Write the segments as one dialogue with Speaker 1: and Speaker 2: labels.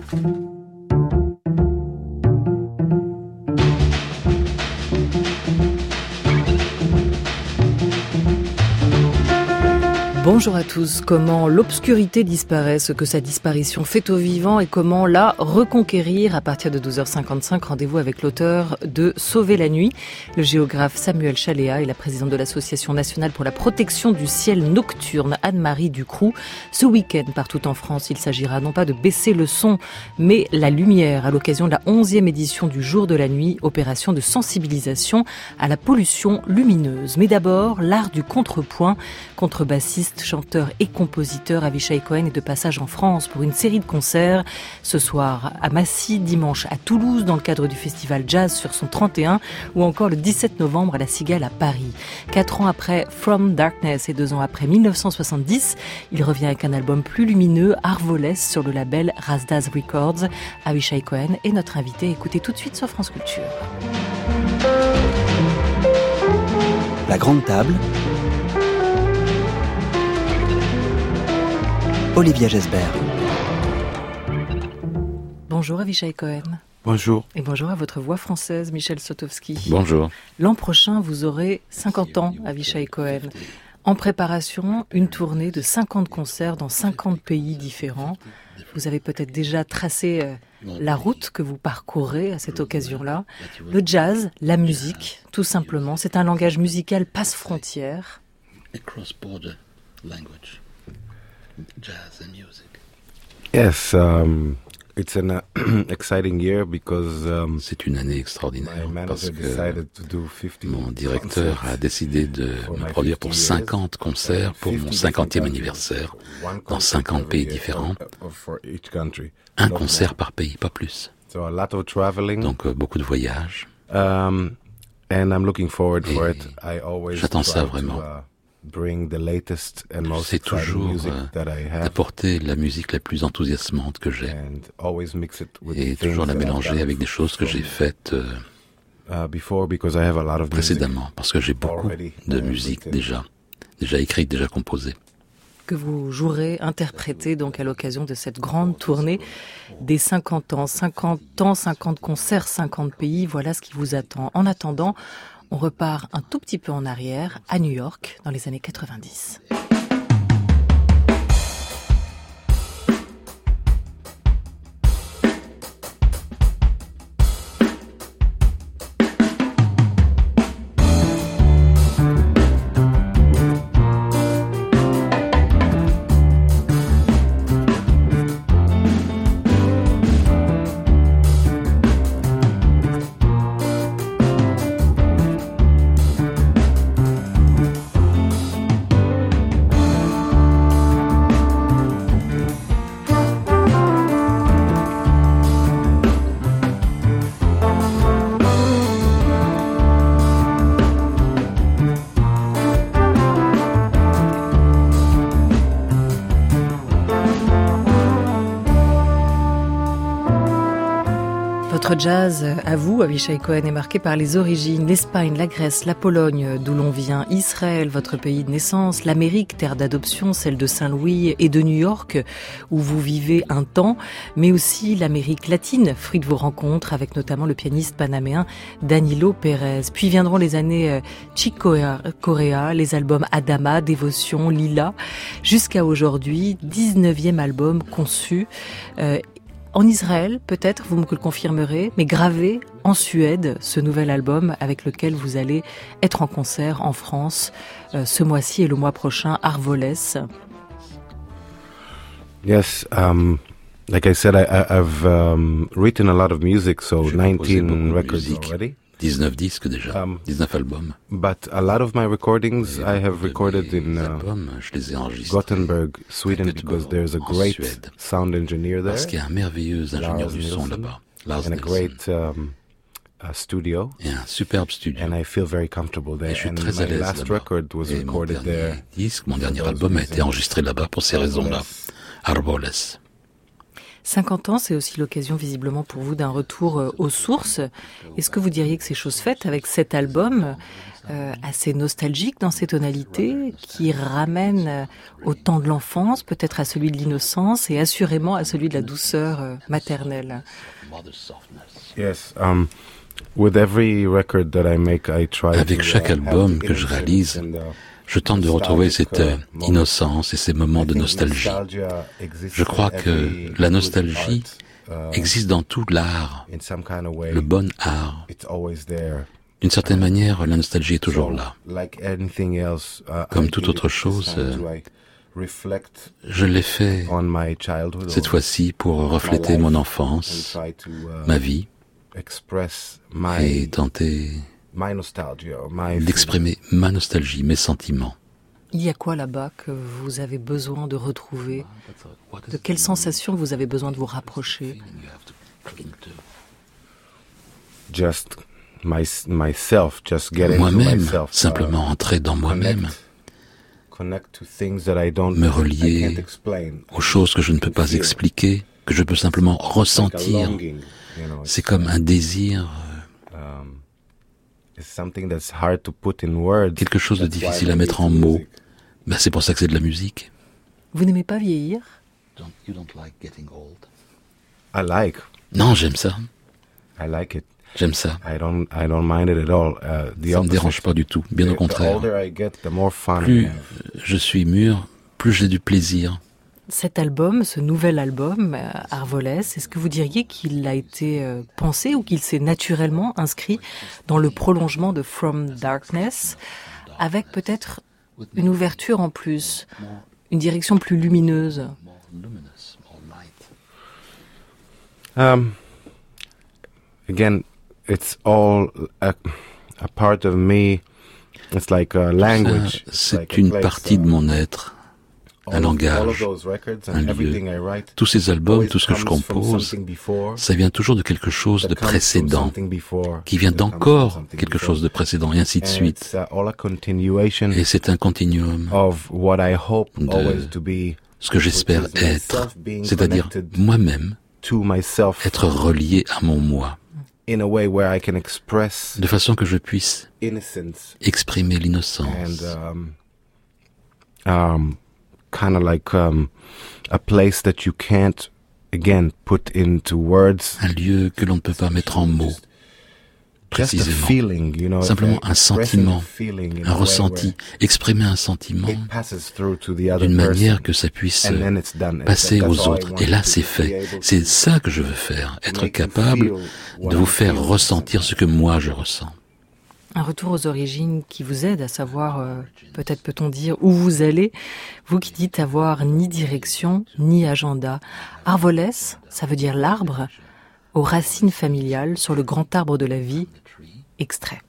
Speaker 1: Bonjour à tous. Comment l'obscurité disparaît, ce que sa disparition fait aux vivants et comment la reconquérir à partir de 12h55. Rendez-vous avec l'auteur de Sauver la nuit, le géographe Samuel Chaléa et la présidente de l'Association nationale pour la protection du ciel nocturne, Anne-Marie Ducroux. Ce week-end, partout en France, il s'agira non pas de baisser le son, mais la lumière à l'occasion de la 11e édition du Jour de la nuit, opération de sensibilisation à la pollution lumineuse. Mais d'abord, l'art du contrepoint, contrebassiste, chanteur et compositeur, Avishai Cohen est de passage en France pour une série de concerts. Ce soir à Massy, dimanche à Toulouse dans le cadre du festival Jazz sur son 31 ou encore le 17 novembre à la Cigale à Paris. 4 ans après From Darkness et 2 ans après 1970, il revient avec un album plus lumineux, Arvolès, sur le label Razdaz Records. Avishai Cohen est notre invité. Écoutez tout de suite sur France Culture.
Speaker 2: La grande table. Olivia Gesbert.
Speaker 1: Bonjour Avishai Cohen.
Speaker 3: Bonjour.
Speaker 1: Et bonjour à votre voix française, Michel Sotowski.
Speaker 3: Bonjour.
Speaker 1: L'an prochain, vous aurez 50 ans, Avishai Cohen. En préparation, une tournée de 50 concerts dans 50 pays différents. Vous avez peut-être déjà tracé la route que vous parcourrez à cette occasion-là. Le jazz, la musique, tout simplement, c'est un langage musical passe-frontière.
Speaker 4: Cross-border language. Jazz and music.
Speaker 3: Yes, it's an exciting year because
Speaker 4: c'est une année extraordinaire parce que mon directeur a décidé de me produire pour 50 concerts pour mon 50e anniversaire dans 50 pays différents. Un concert par pays, pas plus. Donc beaucoup de voyages. Et j'attends ça vraiment. C'est toujours d'apporter la musique la plus enthousiasmante que j'ai et toujours la mélanger avec des choses que j'ai faites précédemment parce que j'ai beaucoup de musique déjà écrite, déjà composée.
Speaker 1: Que vous jouerez, interpréter donc à l'occasion de cette grande tournée des 50 ans, 50 concerts, 50 pays, voilà ce qui vous attend. En attendant, on repart un tout petit peu en arrière, à New York, dans les années 90. Votre jazz, à vous, Avishai Cohen, est marqué par les origines, l'Espagne, la Grèce, la Pologne, d'où l'on vient, Israël, votre pays de naissance, l'Amérique, terre d'adoption, celle de Saint-Louis et de New York, où vous vivez un temps, mais aussi l'Amérique latine, fruit de vos rencontres avec notamment le pianiste panaméen Danilo Pérez. Puis viendront les années Chick Corea, les albums Adama, Dévotion, Lila, jusqu'à aujourd'hui, 19e album conçu. En Israël, peut-être, vous me le confirmerez, mais gravé en Suède, ce nouvel album avec lequel vous allez être en concert en France ce mois-ci et le mois prochain, Arvolès.
Speaker 3: Yes, like I said, I've written a lot of music, so 19 records already.
Speaker 4: 19 disques déjà, 19 albums.
Speaker 3: But a lot of my recordings I have recorded in
Speaker 4: je les ai enregistrés
Speaker 3: Gothenburg, Sweden, because there's a great sound engineer there.
Speaker 4: Parce qu'il y a un merveilleux ingénieur du son là-bas, Lars
Speaker 3: and a great studio.
Speaker 4: Et un superbe studio.
Speaker 3: And I feel very comfortable there.
Speaker 4: Et je suis très à l'aise là-bas.
Speaker 3: Et
Speaker 4: mon dernier album a été enregistré là-bas pour ces raisons-là. Arvolès.
Speaker 1: 50 ans, c'est aussi l'occasion visiblement pour vous d'un retour aux sources. Est-ce que vous diriez que c'est chose faite avec cet album assez nostalgique dans ses tonalités, qui ramène au temps de l'enfance, peut-être à celui de l'innocence et assurément à celui de la douceur maternelle?
Speaker 3: Yes, with every record that I make, I try
Speaker 4: Avec chaque album que je réalise, je tente de retrouver cette innocence et ces moments de nostalgie. Je crois que la nostalgie existe dans tout l'art, le bon art. D'une certaine manière, la nostalgie est toujours là. Comme toute autre chose, je l'ai fait cette fois-ci pour refléter mon enfance, ma vie, et tenter d'exprimer ma nostalgie, mes sentiments.
Speaker 1: Il y a quoi là-bas que vous avez besoin de retrouver? De quelles sensations vous avez besoin de vous rapprocher?
Speaker 3: Moi-même,
Speaker 4: simplement entrer dans moi-même, me relier aux choses que je ne peux pas expliquer, que je peux simplement ressentir. C'est comme un désir, quelque chose de difficile à mettre en mots. Ben, c'est pour ça que c'est de la musique.
Speaker 1: Vous n'aimez pas vieillir?
Speaker 4: Non, j'aime ça. J'aime ça.
Speaker 3: I don't mind it at all.
Speaker 4: Ça me dérange pas du tout, bien au contraire. Plus je suis mûr, plus j'ai du plaisir.
Speaker 1: Cet album, ce nouvel album, Arvolès, est-ce que vous diriez qu'il a été pensé ou qu'il s'est naturellement inscrit dans le prolongement de From Darkness, avec peut-être une ouverture en plus, une direction plus lumineuse?
Speaker 3: Again, it's all a part of me. It's like a language.
Speaker 4: C'est une partie de mon être. Un langage, un lieu. Tous ces albums, tout ce que je compose, ça vient toujours de quelque chose de précédent, qui vient d'encore quelque chose de précédent, et ainsi de suite. Et c'est un continuum de ce que j'espère être, c'est-à-dire moi-même, être relié à mon moi, de façon que je puisse exprimer l'innocence.
Speaker 3: Kind of like a place that you can't again put into words.
Speaker 4: Un lieu que l'on ne peut pas mettre en mots précisément. Simplement un sentiment, un ressenti, exprimer un sentiment d'une manière que ça puisse passer aux autres. Et là, c'est fait. C'est ça que je veux faire, être capable de vous faire ressentir ce que moi je ressens.
Speaker 1: Un retour aux origines qui vous aide à savoir, peut-être peut-on dire, où vous allez. Vous qui dites avoir ni direction, ni agenda. Arvolès, ça veut dire l'arbre, aux racines familiales, sur le grand arbre de la vie. Extrait.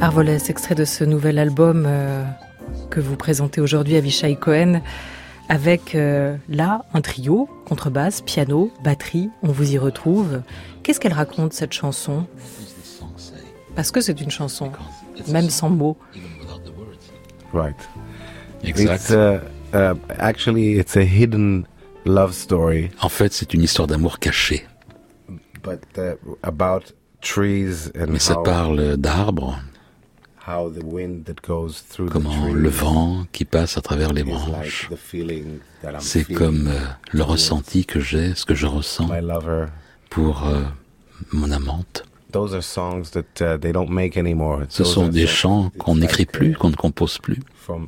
Speaker 1: Arvolès, extrait de ce nouvel album que vous présentez aujourd'hui, Avishai Cohen, avec là un trio, contrebasse, piano, batterie, on vous y retrouve. Qu'est-ce qu'elle raconte cette chanson ? Parce que c'est une chanson, même sans mots.
Speaker 3: Right.
Speaker 4: Exact.
Speaker 3: Actually, it's a hidden love story.
Speaker 4: En fait, c'est une histoire d'amour cachée.
Speaker 3: But about trees and
Speaker 4: mais ça parle d'arbres,
Speaker 3: how the wind that goes through
Speaker 4: comment le vent qui passe à travers les branches. C'est comme le ressenti que j'ai, ce que je ressens pour mon amante. Ce sont des chants qu'on n'écrit plus, qu'on ne compose plus.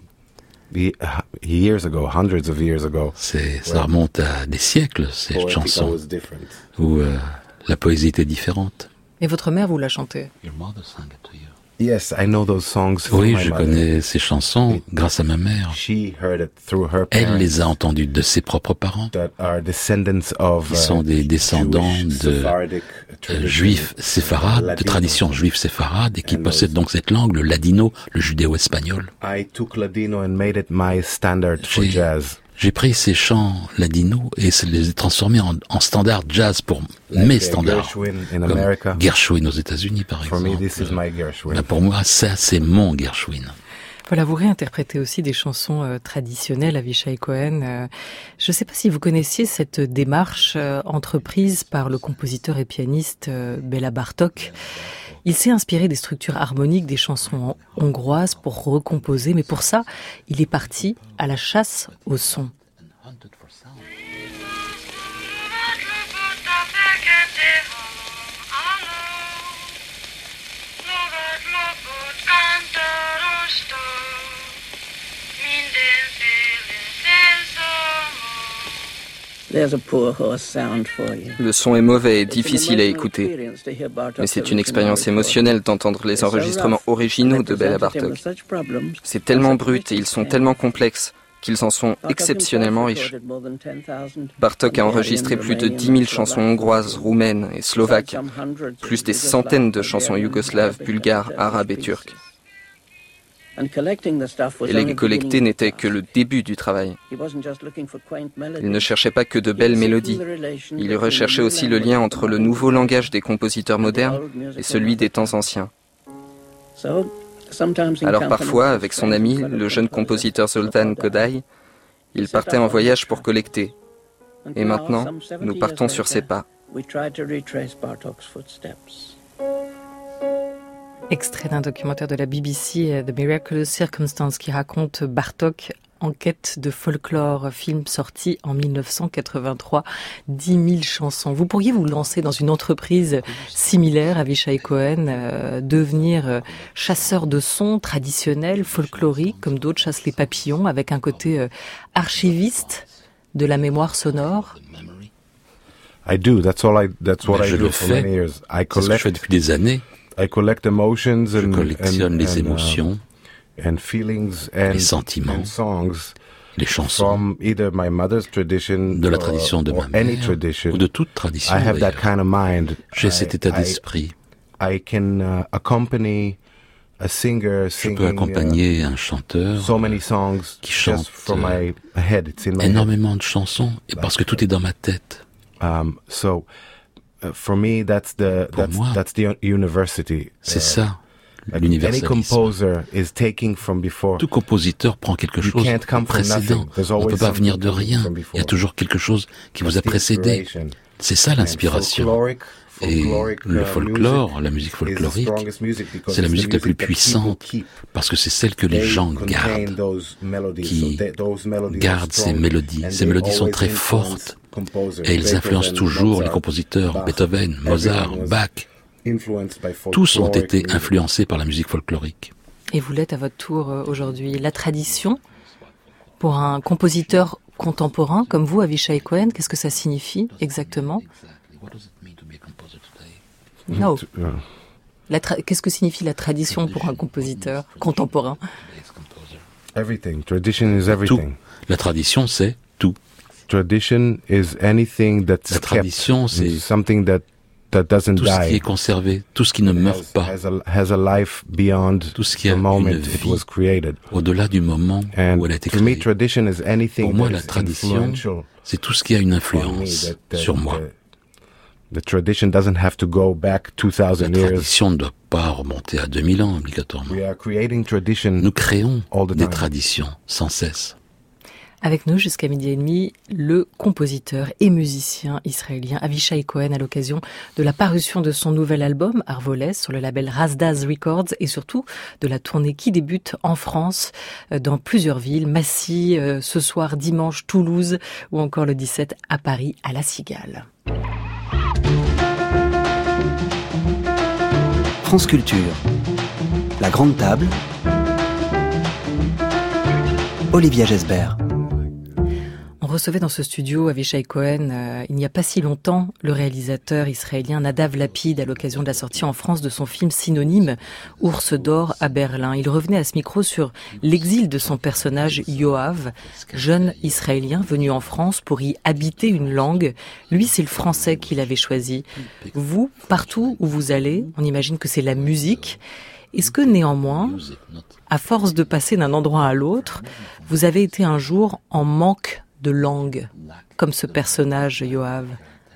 Speaker 4: Ça remonte à des siècles, ces chansons, où la poésie était différente.
Speaker 1: Et votre mère vous l'a chanté?
Speaker 3: Yes, I know those songs.
Speaker 4: Oui, je connais ces chansons grâce à ma mère. Elle les a entendues de ses propres parents, qui sont des descendants de juifs séfarades, de tradition juive séfarade, et qui possèdent donc cette langue, le ladino, le judéo-espagnol. J'ai pris ces chants ladinos et les ai transformés en standard jazz pour mes standards. Comme Gershwin aux États-Unis, par exemple. Pour moi, ça, c'est mon Gershwin.
Speaker 1: Voilà, vous réinterprétez aussi des chansons traditionnelles, Avishai Cohen. Je ne sais pas si vous connaissiez cette démarche entreprise par le compositeur et pianiste Béla Bartók. Il s'est inspiré des structures harmoniques des chansons hongroises pour recomposer, mais pour ça, il est parti à la chasse au son.
Speaker 5: Le son est mauvais et difficile à écouter, mais c'est une expérience émotionnelle d'entendre les enregistrements originaux de Béla Bartók. C'est tellement brut et ils sont tellement complexes qu'ils en sont exceptionnellement riches. Bartók a enregistré plus de 10 000 chansons hongroises, roumaines et slovaques, plus des centaines de chansons yougoslaves, bulgares, arabes et turques. Et les collecter n'était que le début du travail. Il ne cherchait pas que de belles mélodies. Il recherchait aussi le lien entre le nouveau langage des compositeurs modernes et celui des temps anciens. Alors parfois, avec son ami, le jeune compositeur Zoltán Kodály, il partait en voyage pour collecter. Et maintenant, nous partons sur ses pas.
Speaker 1: Extrait d'un documentaire de la BBC, The Miraculous Circumstance, qui raconte Bartók en quête de folklore, film sorti en 1983, 10 000 chansons. Vous pourriez vous lancer dans une entreprise similaire, Avishai Cohen, devenir chasseur de sons traditionnels, folkloriques, comme d'autres chassent les papillons, avec un côté archiviste de la mémoire sonore.
Speaker 4: Je le fais, c'est ce que je fais depuis des années. Je collectionne les émotions, les sentiments, les chansons de la tradition de ma mère ou de toute tradition d'ailleurs. J'ai cet état d'esprit. Je peux accompagner un chanteur qui chante énormément de chansons et parce que tout est dans ma tête.
Speaker 3: For me, that's the university.
Speaker 4: C'est ça, l'universalisme. Tout compositeur prend quelque chose de précédent. On ne peut pas venir de rien. Il y a toujours quelque chose qui vous a précédé. C'est ça l'inspiration. Et le folklore, la musique folklorique, c'est la musique la plus puissante parce que c'est celle que les gens gardent, qui gardent ces mélodies. Ces mélodies sont très fortes et elles influencent toujours les compositeurs, Beethoven, Mozart, Bach. Tous ont été influencés par la musique folklorique.
Speaker 1: Et vous l'êtes à votre tour aujourd'hui. La tradition, pour un compositeur contemporain comme vous, Avishai Cohen, qu'est-ce que ça signifie exactement ? Non. Qu'est-ce que signifie la tradition pour un compositeur contemporain ?
Speaker 3: Tout.
Speaker 4: La tradition, c'est tout.
Speaker 3: La tradition, c'est
Speaker 4: something that
Speaker 3: doesn't
Speaker 4: tout
Speaker 3: die.
Speaker 4: ce qui est conservé, tout ce qui ne meurt pas,
Speaker 3: has a life beyond
Speaker 4: tout ce qui a
Speaker 3: the moment
Speaker 4: une
Speaker 3: it
Speaker 4: vie
Speaker 3: was created.
Speaker 4: au-delà du moment
Speaker 3: And
Speaker 4: où elle a été
Speaker 3: to me,
Speaker 4: créée.
Speaker 3: tradition is anything
Speaker 4: Pour moi,
Speaker 3: that
Speaker 4: la
Speaker 3: is
Speaker 4: tradition,
Speaker 3: influential
Speaker 4: c'est tout ce qui a une
Speaker 3: on me,
Speaker 4: influence sur moi.
Speaker 3: The tradition doesn't have to go back 2000
Speaker 4: La
Speaker 3: years.
Speaker 4: tradition ne doit pas remonter à 2000 ans obligatoirement.
Speaker 3: We are creating tradition
Speaker 4: Nous créons
Speaker 3: all the
Speaker 4: des
Speaker 3: time.
Speaker 4: traditions sans cesse.
Speaker 1: Avec nous jusqu'à 12h30, le compositeur et musicien israélien Avishai Cohen à l'occasion de la parution de son nouvel album Arvoles sur le label Razdaz Records et surtout de la tournée qui débute en France dans plusieurs villes, Massy, ce soir dimanche Toulouse ou encore le 17 à Paris à La Cigale.
Speaker 2: France Culture. La Grande Table. Olivia Gesbert.
Speaker 1: On recevait dans ce studio Avishai Cohen, il n'y a pas si longtemps, le réalisateur israélien Nadav Lapid à l'occasion de la sortie en France de son film synonyme Ours d'or à Berlin. Il revenait à ce micro sur l'exil de son personnage Yoav, jeune israélien venu en France pour y habiter une langue. Lui, c'est le français qu'il avait choisi. Vous, partout où vous allez, on imagine que c'est la musique. Est-ce que néanmoins, à force de passer d'un endroit à l'autre, vous avez été un jour en manque de langue, comme ce personnage Yoav?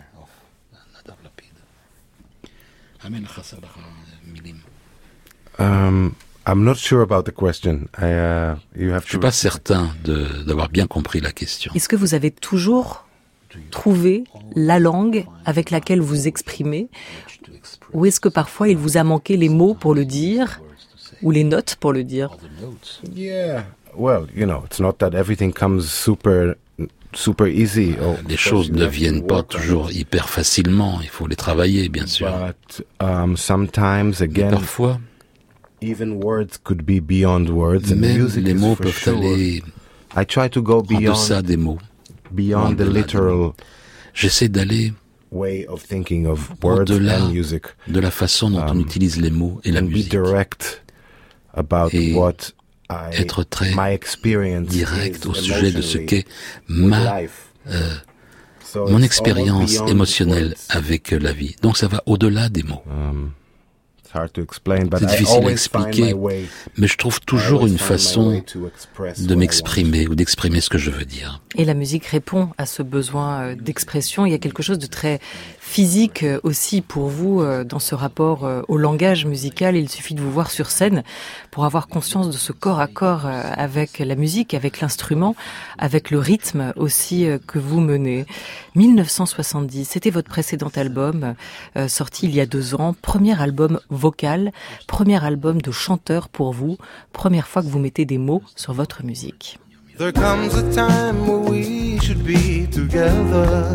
Speaker 3: I'm not sure about the question. You have
Speaker 4: Je suis pas certain d'avoir bien compris la question.
Speaker 1: Est-ce que vous avez toujours trouvé la langue avec laquelle vous exprimez, ou est-ce que parfois il vous a manqué les mots pour le dire, ou les notes pour le dire?
Speaker 3: Yeah. Well, you know, it's not that everything comes super easy.
Speaker 4: Les choses ne viennent pas toujours hyper facilement, il faut les travailler, bien sûr.
Speaker 3: But sometimes,
Speaker 4: Mais
Speaker 3: again,
Speaker 4: parfois,
Speaker 3: even words could be beyond words, and
Speaker 4: même
Speaker 3: music
Speaker 4: les
Speaker 3: is
Speaker 4: mots
Speaker 3: for
Speaker 4: peuvent
Speaker 3: sure.
Speaker 4: aller
Speaker 3: I try to go
Speaker 4: en deçà
Speaker 3: beyond
Speaker 4: des mots.
Speaker 3: the
Speaker 4: au-delà des
Speaker 3: literal
Speaker 4: J'essaie d'aller
Speaker 3: way of thinking of words
Speaker 4: au-delà
Speaker 3: and music,
Speaker 4: de la façon dont on utilise les mots et la
Speaker 3: and be
Speaker 4: musique.
Speaker 3: direct about
Speaker 4: Et
Speaker 3: what
Speaker 4: être très
Speaker 3: my experience
Speaker 4: direct
Speaker 3: is
Speaker 4: au sujet de ce
Speaker 3: emotionally
Speaker 4: qu'est
Speaker 3: with
Speaker 4: ma
Speaker 3: life. So
Speaker 4: mon
Speaker 3: it's
Speaker 4: expérience
Speaker 3: almost beyond
Speaker 4: émotionnelle
Speaker 3: words.
Speaker 4: avec la vie. Donc ça va au-delà des mots.
Speaker 3: It's hard to explain, but
Speaker 4: C'est
Speaker 3: I
Speaker 4: difficile à
Speaker 3: always find
Speaker 4: expliquer,
Speaker 3: my way.
Speaker 4: mais je trouve
Speaker 3: I
Speaker 4: toujours
Speaker 3: always
Speaker 4: une
Speaker 3: find my
Speaker 4: façon
Speaker 3: way to express
Speaker 4: de
Speaker 3: what I
Speaker 4: m'exprimer ou d'exprimer ce que je veux dire.
Speaker 1: Et la musique répond à ce besoin d'expression. Il y a quelque chose de très physique aussi pour vous dans ce rapport au langage musical. Il suffit de vous voir sur scène pour avoir conscience de ce corps à corps avec la musique, avec l'instrument, avec le rythme aussi que vous menez. 1970, c'était votre précédent album, sorti il y a 2 ans. Premier album vocal, premier album de chanteur pour vous. Première fois que vous mettez des mots sur votre musique.
Speaker 6: There comes a time where we should be together,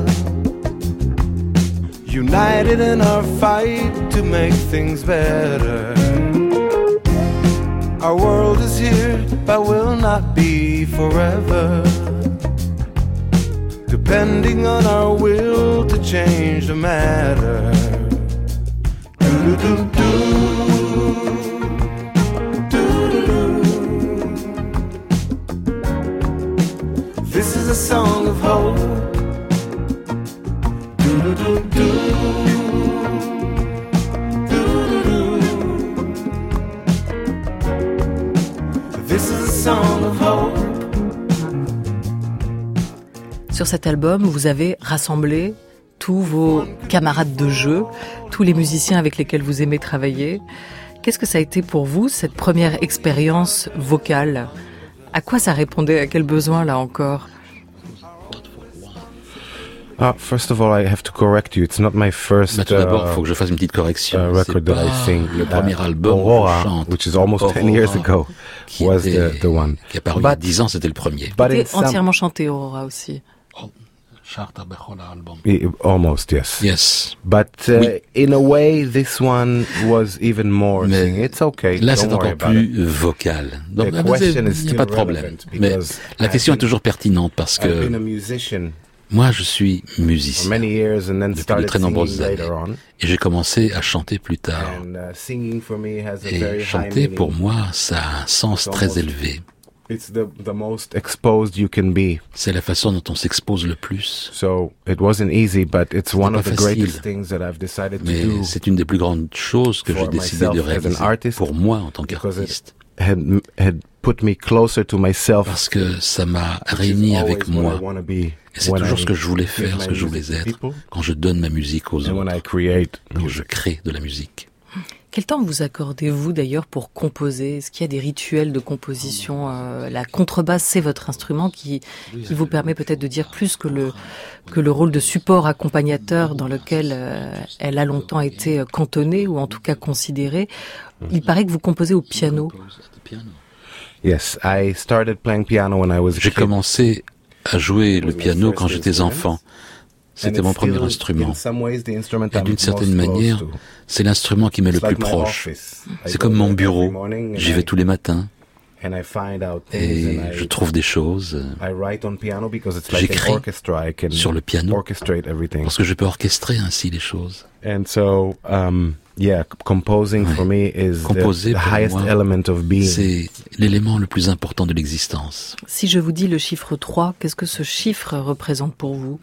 Speaker 6: united in our fight to make things better. Our world is here, but will not be forever, depending on our will to change the matter. This is a song of hope. This is a song of hope.
Speaker 1: Sur cet album, vous avez rassemblé tous vos camarades de jeu, tous les musiciens avec lesquels vous aimez travailler. Qu'est-ce que ça a été pour vous, cette première expérience vocale? À quoi ça répondait? À quel besoin, là encore?
Speaker 3: First of all, I have to correct you. It's not my first
Speaker 4: Tout d'abord, il faut que je fasse une petite correction. C'est
Speaker 3: record that
Speaker 4: pas
Speaker 3: I sing.
Speaker 4: le premier album
Speaker 3: Aurora,
Speaker 4: que je chante.
Speaker 3: which is almost 10 years ago,
Speaker 4: qui
Speaker 3: was
Speaker 4: était-
Speaker 3: the one.
Speaker 4: Qui a paru il y a 10 ans, c'était le premier.
Speaker 3: But in
Speaker 1: C'était entièrement chanté, Aurora aussi.
Speaker 3: almost, yes.
Speaker 4: Yes.
Speaker 3: But
Speaker 4: Oui.
Speaker 3: in a way, this one was even more.
Speaker 4: Mais
Speaker 3: singing. It's okay.
Speaker 4: Là,
Speaker 3: don't
Speaker 4: c'est
Speaker 3: worry
Speaker 4: encore
Speaker 3: about
Speaker 4: plus
Speaker 3: it.
Speaker 4: vocal. Donc,
Speaker 3: The question is
Speaker 4: il n'y a
Speaker 3: still
Speaker 4: pas de problème.
Speaker 3: relevant
Speaker 4: Mais
Speaker 3: because
Speaker 4: la question
Speaker 3: I've
Speaker 4: est toujours pertinente parce
Speaker 3: I've been
Speaker 4: que
Speaker 3: a musician
Speaker 4: moi, je suis
Speaker 3: for
Speaker 4: musicien
Speaker 3: many years and then
Speaker 4: depuis de
Speaker 3: started
Speaker 4: très
Speaker 3: singing
Speaker 4: nombreuses années.
Speaker 3: later on.
Speaker 4: Et j'ai commencé à chanter plus tard.
Speaker 3: And singing for me has a
Speaker 4: Et
Speaker 3: very high
Speaker 4: chanter,
Speaker 3: meaning.
Speaker 4: pour moi, ça a un sens très élevé.
Speaker 3: It's the most exposed you can be.
Speaker 4: C'est la façon dont on s'expose le plus.
Speaker 3: So it wasn't easy, but it's one of the greatest things that I've decided to do.
Speaker 4: Mais c'est une des plus grandes choses que j'ai décidé de réaliser pour moi en tant qu'artiste.
Speaker 3: Had put me closer to myself.
Speaker 4: Parce que ça m'a réuni avec moi. Et c'est toujours ce que je voulais faire, ce que je voulais être, quand je donne ma musique aux autres, quand je crée de la musique.
Speaker 1: Quel temps vous accordez-vous d'ailleurs pour composer? Est-ce qu'il y a des rituels de composition? La contrebasse, c'est votre instrument qui vous permet peut-être de dire plus que le rôle de support accompagnateur dans lequel elle a longtemps été cantonnée ou en tout cas considérée. Il paraît que vous composez au piano.
Speaker 3: Yes, I started playing piano when I was a kid.
Speaker 4: J'ai commencé à jouer le piano quand j'étais enfant. C'était mon premier instrument. Et d'une certaine manière, c'est l'instrument qui m'est le plus proche. C'est comme mon bureau. J'y vais tous les matins. Et je trouve des choses. J'écris sur le piano parce que je peux orchestrer ainsi les choses. Composer pour moi, c'est l'élément le plus important de l'existence.
Speaker 1: Si je vous dis le chiffre 3, qu'est-ce que ce chiffre représente pour vous?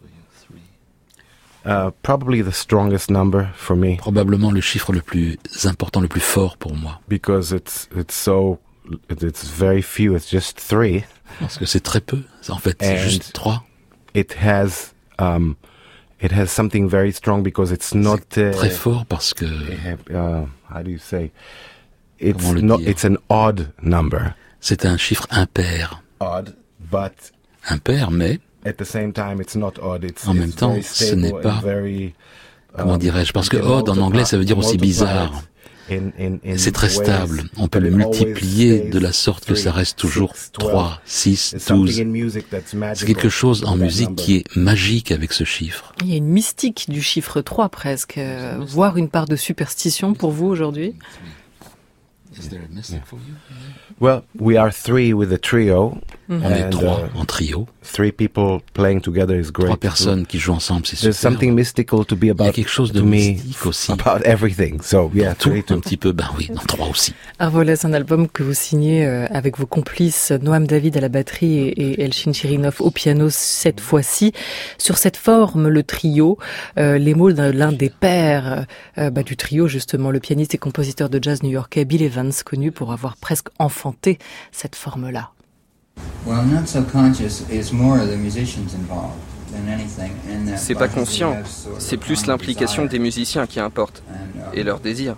Speaker 3: Probably the strongest number for me.
Speaker 4: Probablement le chiffre le plus important, le plus fort pour moi.
Speaker 3: Because it's very few. It's just 3.
Speaker 4: Parce que c'est très peu. En fait, c'est juste 3.
Speaker 3: It has something very strong because it's not
Speaker 4: très fort parce que
Speaker 3: how do you say? It's an odd number.
Speaker 4: C'est un chiffre impair.
Speaker 3: Odd, but
Speaker 4: impair, mais
Speaker 3: at the same time, it's not odd.
Speaker 4: En même temps, ce n'est pas, comment dirais-je, parce que odd en anglais, ça veut dire aussi bizarre. C'est très stable. On peut le multiplier de la sorte que ça reste toujours 3, 6, 12. C'est quelque chose en musique qui est magique avec ce chiffre.
Speaker 1: Il y a une mystique du chiffre 3 presque, voire une part de superstition pour vous aujourd'hui.
Speaker 3: Well, we are 3 with a trio.
Speaker 4: On est 3 en trio.
Speaker 3: 3 people playing together is great.
Speaker 4: 3 personnes qui jouent ensemble, c'est super.
Speaker 3: There's something mystical to be about.
Speaker 4: Il y a quelque chose de mystique aussi.
Speaker 3: About everything. So yeah,
Speaker 4: tout un petit peu. Ben oui, dans 3 aussi.
Speaker 1: Arvoles, un album que vous signez avec vos complices Noam David à la batterie et Elchin Chirinov au piano cette fois-ci. Sur cette forme, le trio, les mots de l'un des pères du trio justement, le pianiste et compositeur de jazz new-yorkais Bill Evans, connu pour avoir presque enfanté cette forme-là.
Speaker 5: C'est pas conscient, c'est plus l'implication des musiciens qui importe, et leur désir.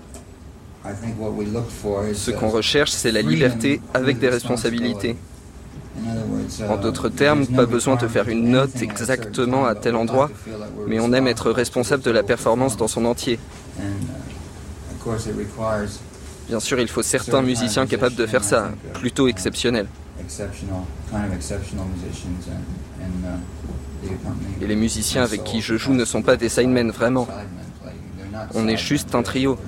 Speaker 5: Ce qu'on recherche, c'est la liberté avec des responsabilités. En d'autres termes, pas besoin de faire une note exactement à tel endroit, mais on aime être responsable de la performance dans son entier. Bien sûr, il faut certains musiciens capables de faire ça, plutôt exceptionnels. Et les musiciens avec qui je joue ne sont pas des sidemen, vraiment. On est juste un trio.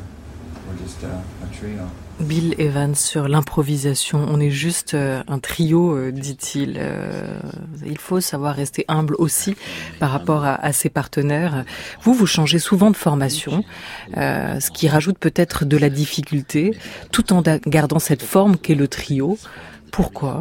Speaker 1: Bill Evans sur l'improvisation, on est juste un trio, dit-il. Il faut savoir rester humble aussi par rapport à ses partenaires. Vous changez souvent de formation, ce qui rajoute peut-être de la difficulté, tout en gardant cette forme qu'est le trio. Pourquoi?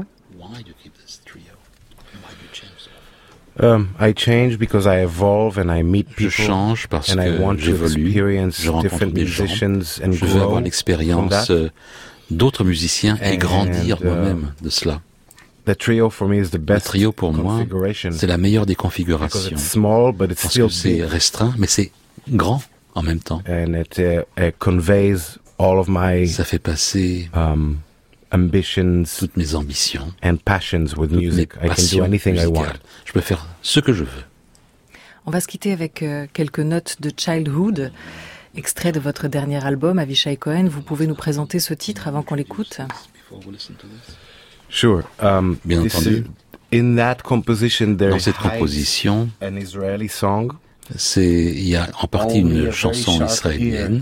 Speaker 3: I change because I evolve and I meet people.
Speaker 4: Je change parce que j'évolue, je rencontre des gens, je veux avoir l'expérience d'autres musiciens et grandir moi-même de cela.
Speaker 3: Le trio pour moi,
Speaker 4: c'est la meilleure des configurations. Parce que c'est restreint, mais c'est grand en même temps. Ça fait passer toutes mes ambitions
Speaker 3: and passions with music. I can do anything I want.
Speaker 4: Je peux faire ce que je veux.
Speaker 1: On va se quitter avec quelques notes de Childhood, extrait de votre dernier album, Avishai Cohen. Vous pouvez nous présenter ce titre avant qu'on l'écoute?
Speaker 3: Sure.
Speaker 4: Bien entendu. Dans cette composition,
Speaker 3: an Israeli song.
Speaker 4: Il y a en partie une chanson israélienne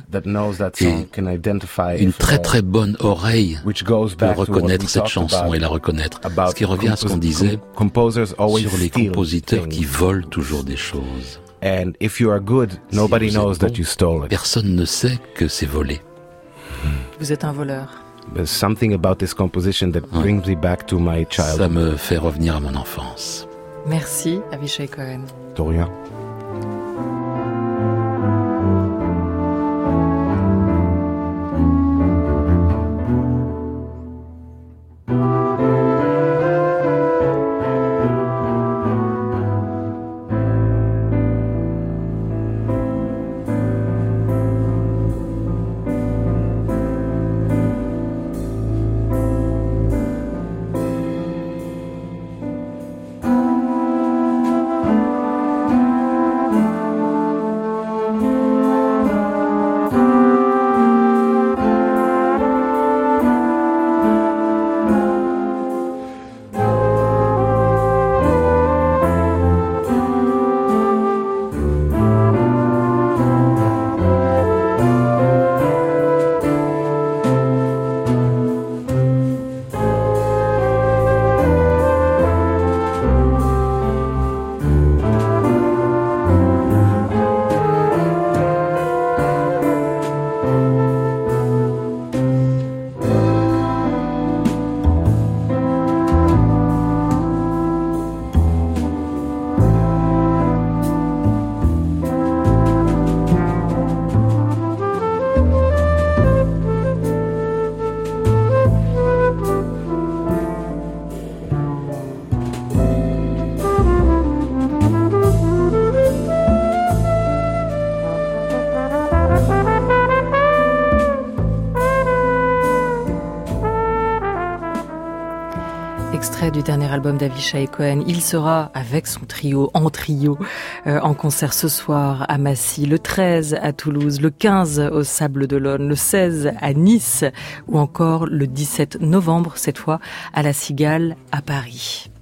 Speaker 4: et une très très bonne oreille peut reconnaître cette chanson et la reconnaître. Ce qui revient à ce qu'on disait sur les compositeurs qui volent toujours des choses. Personne ne sait que c'est volé.
Speaker 1: Vous êtes un voleur.
Speaker 3: something about this composition that brings me back to my childhood.
Speaker 4: Ça me fait revenir à mon enfance.
Speaker 1: Merci, Avishai Cohen.
Speaker 3: De rien.
Speaker 1: Extrait du dernier album d'Avishai Cohen. Il sera avec son trio, en concert ce soir à Massy, le 13 à Toulouse, le 15 au Sable d'Olonne, le 16 à Nice ou encore le 17 novembre, cette fois à la Cigale à Paris.